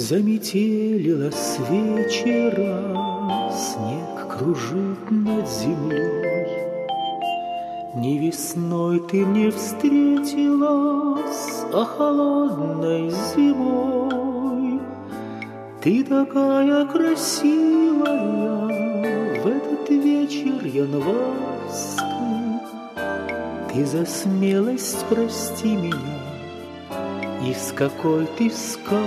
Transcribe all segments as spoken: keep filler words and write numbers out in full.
Заметелило с вечера, снег кружит над землей. Не весной ты мне встретилась, а холодной зимой. Ты такая красивая в этот вечер январский. Ты за смелость прости меня, из какой ты сказки.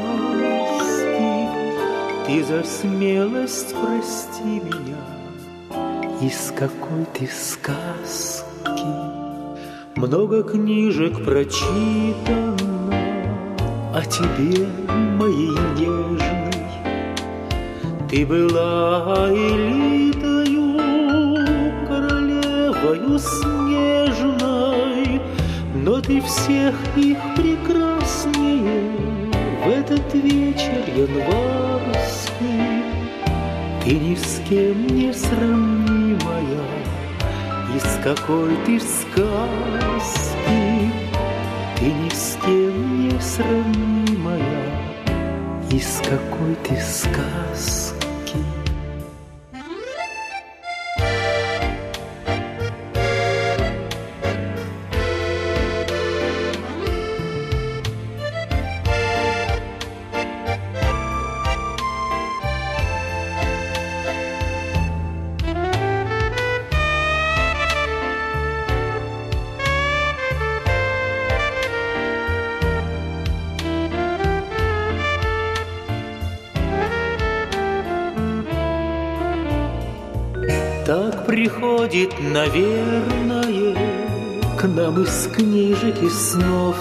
Ты за смелость прости меня, из какой ты сказки. Много книжек прочитано о тебе, моей нежной. Ты была элитою, королевою снежной, но ты всех их прекраснее в этот вечер январский. Ты ни с кем не сравнимая, из какой ты сказки. Ты ни с кем не сравнимая, из какой ты сказки. Так приходит, наверное, к нам из книжек и снов.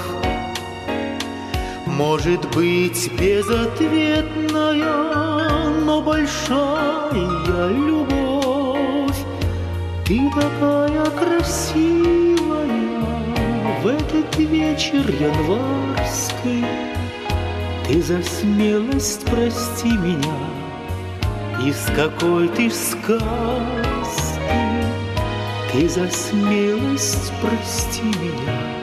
Может быть, безответная, но большая любовь. Ты такая красивая в этот вечер январский. Ты за смелость прости меня, из какой ты сказки. Ты за смелость прости меня,